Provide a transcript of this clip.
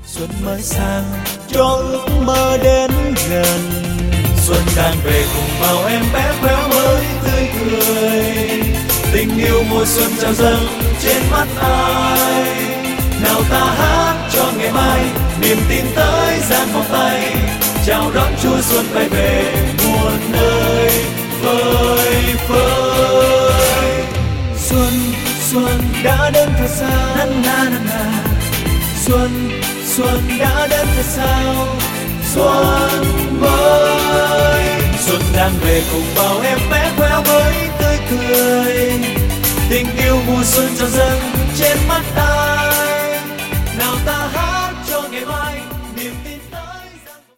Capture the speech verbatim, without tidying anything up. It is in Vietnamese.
Xuân mới sang cho ước mơ đến gần, xuân đang về cùng bao em bé khéo mới tươi cười. Tình yêu mùa xuân trào dâng trên mắt ai, nào ta hát cho ngày mai niềm tin tới gian vòng tay, chào đón Chúa xuân bay về muôn nơi phơi phới. Xuân xuân đã đến thật sao, na na na na. Xuân xuân đã đến thật sao, xuân mới. Xuân đang về cùng bao em bé khéo mới tươi cười. Tình yêu mùa xuân trào dâng trên mắt ta,